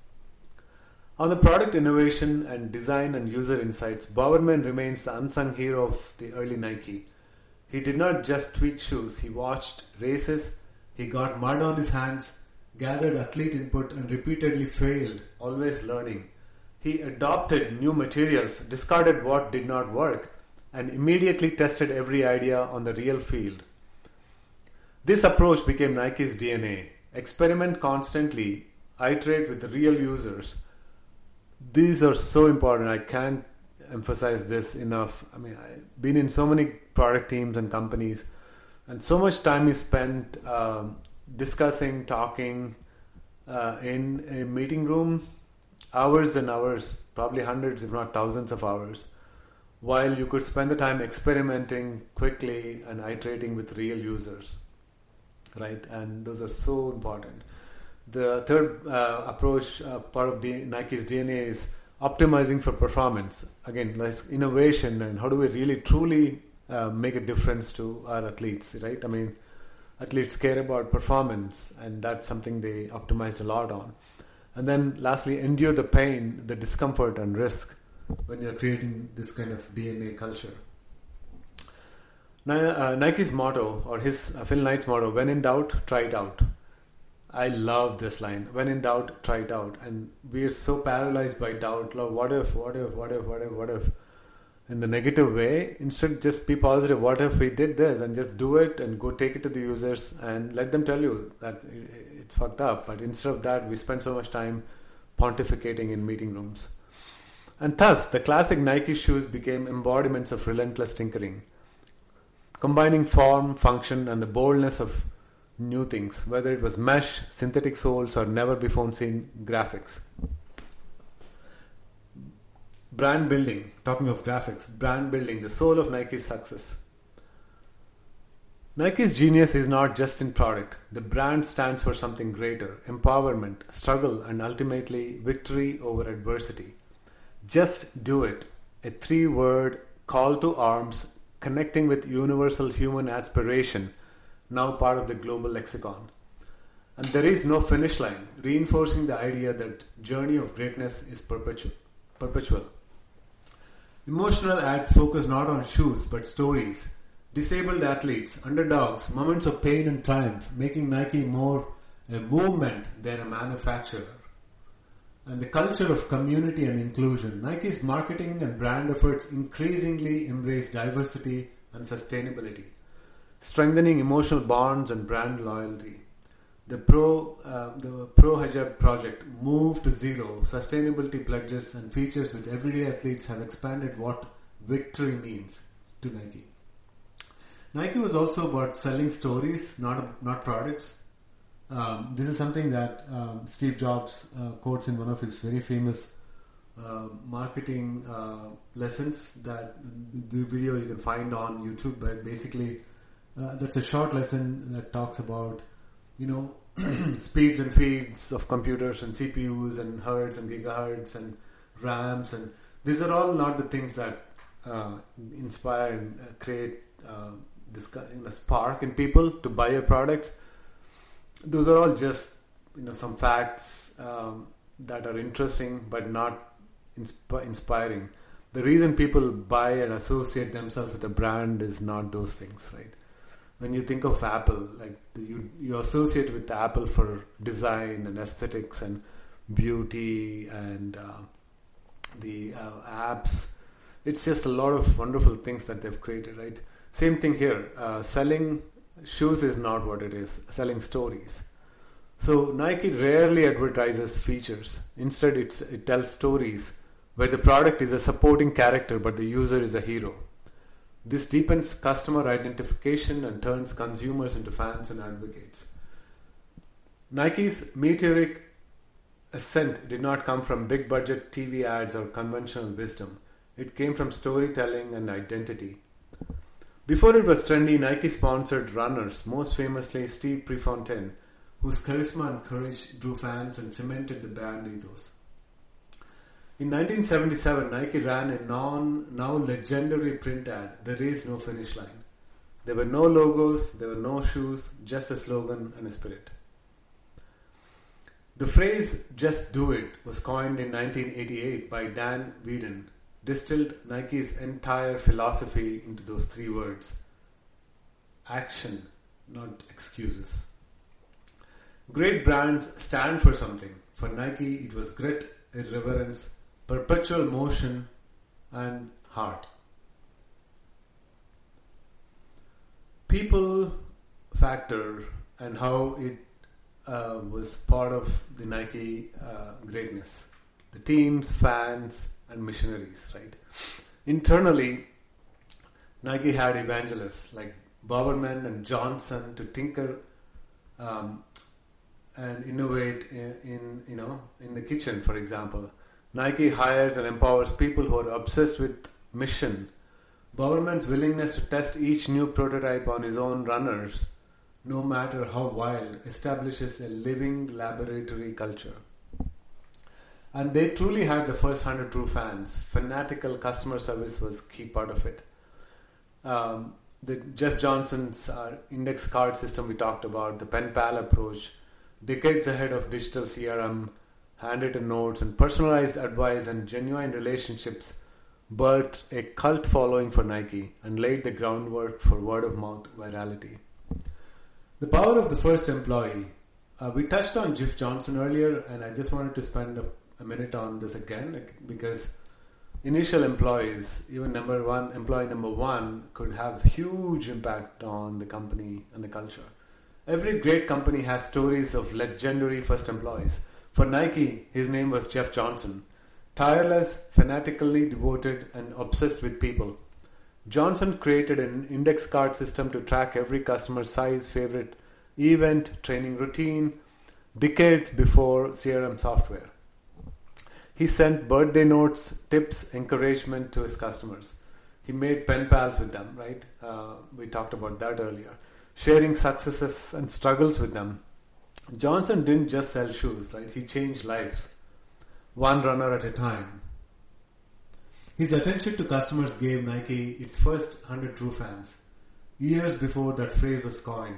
On the product innovation and design and user insights, Bowerman remains the unsung hero of the early Nike. He did not just tweak shoes, he watched races, he got mud on his hands, gathered athlete input and repeatedly failed, always learning. He adopted new materials, discarded what did not work, and immediately tested every idea on the real field. This approach became Nike's DNA. Experiment constantly, iterate with the real users. These are so important. I can't emphasize this enough. I mean, I've been in so many product teams and companies, and so much time is spent discussing, talking in a meeting room, hours and hours, probably hundreds if not thousands of hours, while you could spend the time experimenting quickly and iterating with real users, right? And those are so important. The third approach, part of Nike's DNA, is optimizing for performance. Again, like innovation and how do we really truly make a difference to our athletes, right? I mean, athletes care about performance, and that's something they optimized a lot on. And then lastly, endure the pain, the discomfort and risk when you're creating this kind of DNA culture. Nike's motto, or Phil Knight's motto, when in doubt, try it out. I love this line. When in doubt, try it out. And we are so paralyzed by doubt. Like, what if? In the negative way. Instead, just be positive. What if we did this? And just do it and go take it to the users and let them tell you that it's fucked up. But instead of that, we spend so much time pontificating in meeting rooms. And thus, the classic Nike shoes became embodiments of relentless tinkering. combining form, function, and the boldness of new things, whether it was mesh, synthetic soles, or never before seen graphics. Brand building, talking of graphics, brand building, the soul of Nike's success. Nike's genius is not just in product. The brand stands for something greater: empowerment, struggle, and ultimately victory over adversity. Just do it. A 3-word call to arms connecting with universal human aspiration, now part of the global lexicon. And there is no finish line, reinforcing the idea that journey of greatness is perpetual. Emotional ads focus not on shoes but stories. Disabled athletes, underdogs, moments of pain and triumph, making Nike more a movement than a manufacturer. And the culture of community and inclusion. Nike's marketing and brand efforts increasingly embrace diversity and sustainability, strengthening emotional bonds and brand loyalty. The Pro Hijab project, Move to Zero, sustainability pledges and features with everyday athletes have expanded what victory means to Nike. Nike was also about selling stories, not products. This is something that Steve Jobs quotes in one of his very famous marketing lessons. That the video you can find on YouTube. But basically, that's a short lesson that talks about, speeds and feeds of computers and CPUs and hertz and gigahertz and RAMs, and these are all not the things that inspire and create this kind of spark in people to buy your products. Those are all just some facts that are interesting but not inspiring. The reason people buy and associate themselves with a brand is not those things, right? When you think of Apple, like you associate with Apple for design and aesthetics and beauty and the apps. It's just a lot of wonderful things that they've created, right? Same thing here. Selling shoes is not what it is. Selling stories. So Nike rarely advertises features. Instead, it tells stories where the product is a supporting character but the user is a hero. This deepens customer identification and turns consumers into fans and advocates. Nike's meteoric ascent did not come from big budget TV ads or conventional wisdom. It came from storytelling and identity. Before it was trendy, Nike sponsored runners, most famously Steve Prefontaine, whose charisma and courage drew fans and cemented the brand ethos. In 1977, Nike ran a now legendary print ad, "There is no finish line." There were no logos, there were no shoes, just a slogan and a spirit. The phrase "just do it" was coined in 1988 by Dan Whedon, distilled Nike's entire philosophy into those 3 words. Action, not excuses. Great brands stand for something. For Nike, it was grit, irreverence, perpetual motion, and heart. People factor and how it was part of the Nike greatness. The teams, fans, and missionaries, right? Internally, Nike had evangelists like Bowerman and Johnson to tinker and innovate in the kitchen, for example. Nike hires and empowers people who are obsessed with mission. Bowerman's willingness to test each new prototype on his own runners, no matter how wild, establishes a living laboratory culture. And they truly had the first 100 true fans. Fanatical customer service was key part of it. The Jeff Johnson's index card system we talked about, the pen pal approach, decades ahead of digital CRM, handwritten notes, and personalized advice and genuine relationships birthed a cult following for Nike and laid the groundwork for word-of-mouth virality. The power of the first employee. We touched on Jeff Johnson earlier, and I just wanted to spend a minute on this again because initial employees, even employee number one, could have huge impact on the company and the culture. Every great company has stories of legendary first employees. For Nike, his name was Jeff Johnson. Tireless, fanatically devoted, and obsessed with people. Johnson created an index card system to track every customer's size, favorite event, training routine, decades before CRM software. He sent birthday notes, tips, encouragement to his customers. He made pen pals with them, right? We talked about that earlier. Sharing successes and struggles with them. Johnson didn't just sell shoes, right? He changed lives, one runner at a time. His attention to customers gave Nike its first 100 true fans, years before that phrase was coined.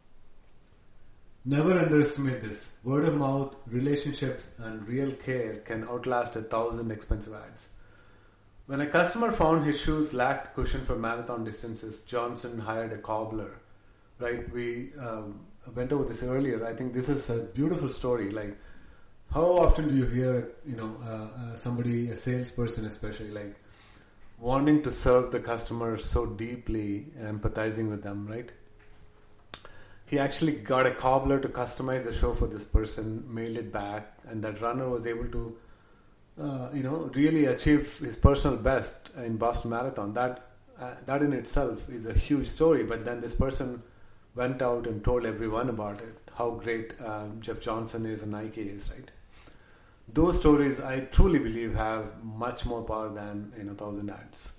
Never underestimate this. Word of mouth, relationships, and real care can outlast 1,000 expensive ads. When a customer found his shoes lacked cushion for marathon distances, Johnson hired a cobbler. Right? We went over this earlier. I think this is a beautiful story. Like, how often do you hear, somebody, a salesperson especially, like wanting to serve the customer so deeply, empathizing with them, right? He actually got a cobbler to customize the show for this person, mailed it back, and that runner was able to, really achieve his personal best in Boston Marathon. That in itself is a huge story. But then this person went out and told everyone about it, how great Jeff Johnson is and Nike is, right? Those stories, I truly believe, have much more power than 1,000 ads.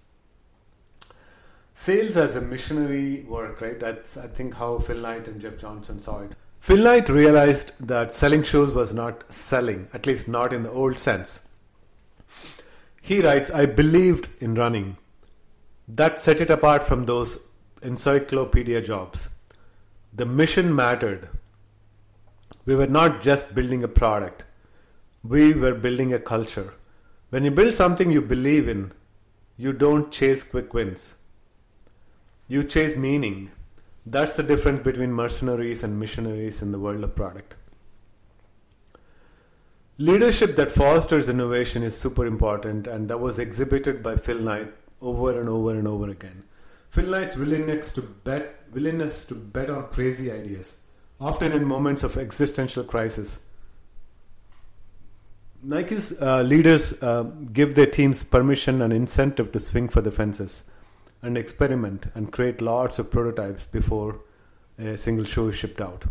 Sales as a missionary work, right? That's, I think, how Phil Knight and Jeff Johnson saw it. Phil Knight realized that selling shoes was not selling, at least not in the old sense. He writes, I believed in running. That set it apart from those encyclopedia jobs. The mission mattered. We were not just building a product. We were building a culture. When you build something you believe in, you don't chase quick wins. You chase meaning. That's the difference between mercenaries and missionaries in the world of product. Leadership that fosters innovation is super important, and that was exhibited by Phil Knight over and over and over again. Phil Knight's willingness to bet on crazy ideas, often in moments of existential crisis. Nike's leaders give their teams permission and incentive to swing for the fences and experiment and create lots of prototypes before a single shoe is shipped out.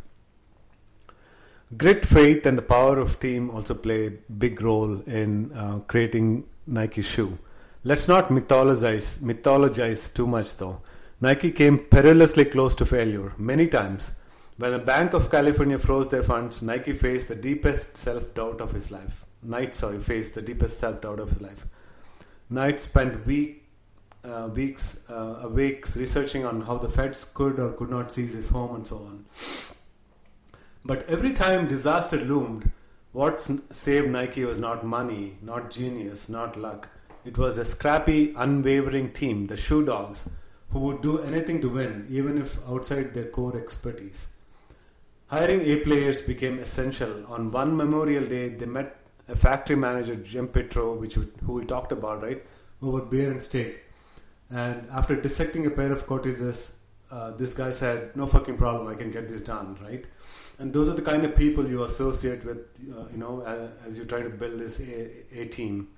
Grit, faith, and the power of team also play a big role in creating Nike's shoe. Let's not mythologize too much though. Nike came perilously close to failure many times. When the Bank of California froze their funds, Nike faced the deepest self-doubt of his life. Faced the deepest self-doubt of his life. Knight spent weeks researching on how the feds could or could not seize his home and so on. But every time disaster loomed, what saved Nike was not money, not genius, not luck. It was a scrappy, unwavering team, the Shoe Dogs, who would do anything to win, even if outside their core expertise. Hiring A players became essential. On one Memorial Day, they met a factory manager, Jim Petro, who we talked about, right, over beer and steak. And after dissecting a pair of courtesans, this guy said, no fucking problem, I can get this done, right? And those are the kind of people you associate with, as you try to build this A team.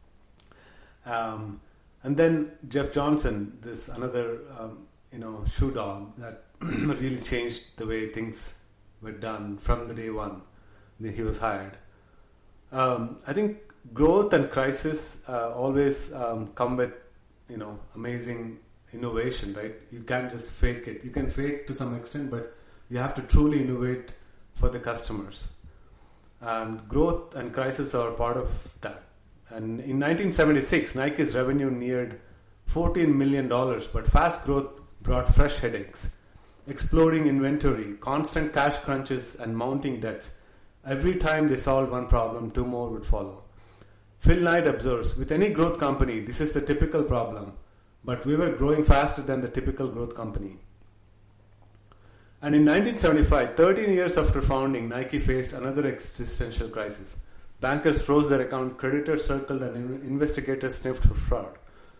And then Jeff Johnson, this another, shoe dog that really changed the way things were done from the day one that he was hired. I think growth and crisis always come with, amazing innovation, right? You can't just fake it. You can fake to some extent, but you have to truly innovate for the customers. And growth and crisis are part of that. And in 1976, Nike's revenue neared $14 million, but fast growth brought fresh headaches. Exploding inventory, constant cash crunches, and mounting debts. Every time they solved one problem, two more would follow. Phil Knight observes, with any growth company, this is the typical problem, but we were growing faster than the typical growth company. And in 1975, 13 years after founding, Nike faced another existential crisis. Bankers froze their account, creditors circled, and investigators sniffed for fraud.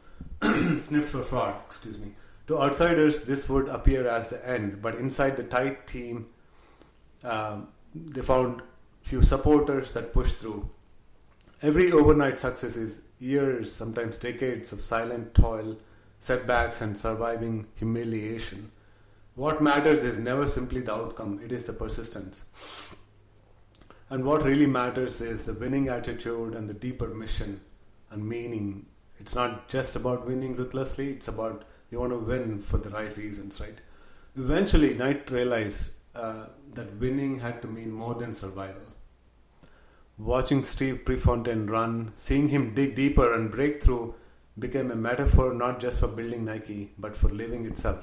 To outsiders, this would appear as the end, but inside the tight team, they found few supporters that pushed through. Every overnight success is years, sometimes decades of silent toil setbacks, and surviving humiliation. What matters is never simply the outcome, it is the persistence. And what really matters is the winning attitude and the deeper mission and meaning. It's not just about winning ruthlessly, it's about you want to win for the right reasons, right? Eventually, Knight realized that winning had to mean more than survival. Watching Steve Prefontaine run, seeing him dig deeper and break through became a metaphor not just for building Nike, but for living itself.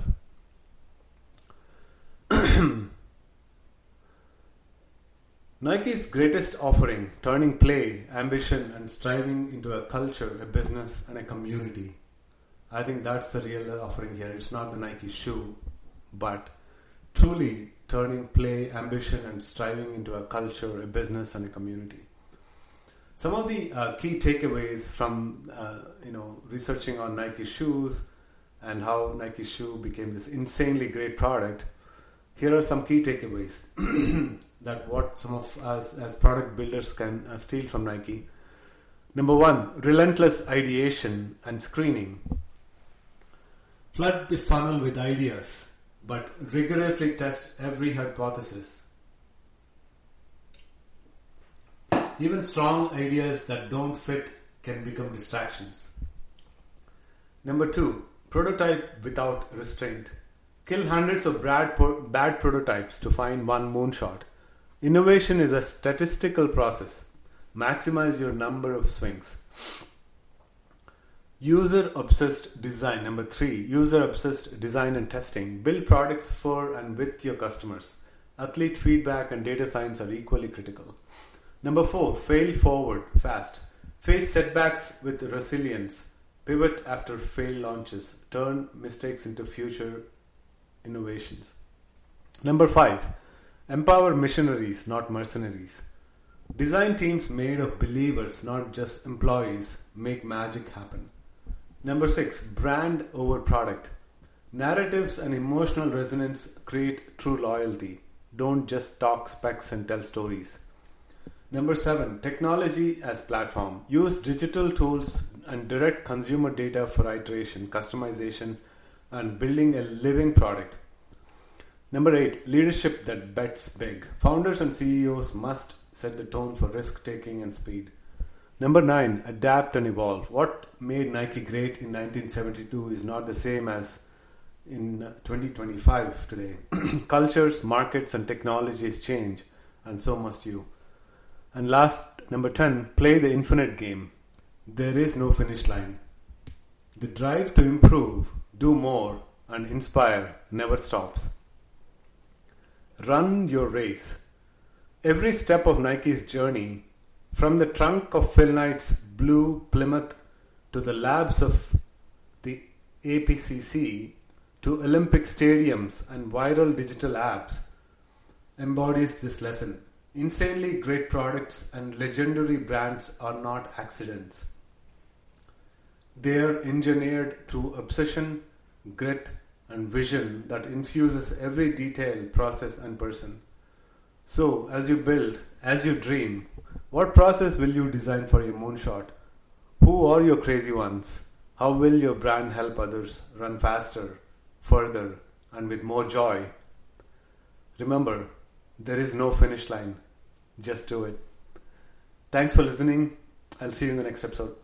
Nike's greatest offering, turning play, ambition, and striving into a culture, a business, and a community. I think that's the real offering here. It's not the Nike shoe, but truly turning play, ambition, and striving into a culture, a business, and a community. Some of the key takeaways from researching on Nike shoes and how Nike shoe became this insanely great product. Here are some key takeaways that what some of us as product builders can steal from Nike. Number one, relentless ideation and screening. Flood the funnel with ideas, but rigorously test every hypothesis. Even strong ideas that don't fit can become distractions. Number two, prototype without restraint. Kill hundreds of bad prototypes to find one moonshot. Innovation is a statistical process. Maximize your number of swings. User-obsessed design. Number three, user-obsessed design and testing. Build products for and with your customers. Athlete feedback and data science are equally critical. Number four, fail forward fast. Face setbacks with resilience. Pivot after failed launches. Turn mistakes into future innovations. Number five, empower missionaries, not mercenaries. Design teams made of believers, not just employees, make magic happen. Number six, brand over product. Narratives and emotional resonance create true loyalty. Don't just talk specs and tell stories. Number seven, technology as platform. Use digital tools and direct consumer data for iteration, customization, and building a living product. Number eight, leadership that bets big. Founders and CEOs must set the tone for risk-taking and speed. Number nine, adapt and evolve. What made Nike great in 1972 is not the same as in 2025 today. Cultures, markets, and technologies change, and so must you. And last, number 10, play the infinite game. There is no finish line. The drive to improve, do more, and inspire never stops. Run your race. Every step of Nike's journey, from the trunk of Phil Knight's blue Plymouth to the labs of the APCC to Olympic stadiums and viral digital apps, embodies this lesson. Insanely great products and legendary brands are not accidents. They are engineered through obsession, grit, and vision that infuses every detail, process, and person. So, as you build, as you dream, what process will you design for your moonshot? Who are your crazy ones? How will your brand help others run faster, further, and with more joy? Remember, there is no finish line. Just do it. Thanks for listening. I'll see you in the next episode.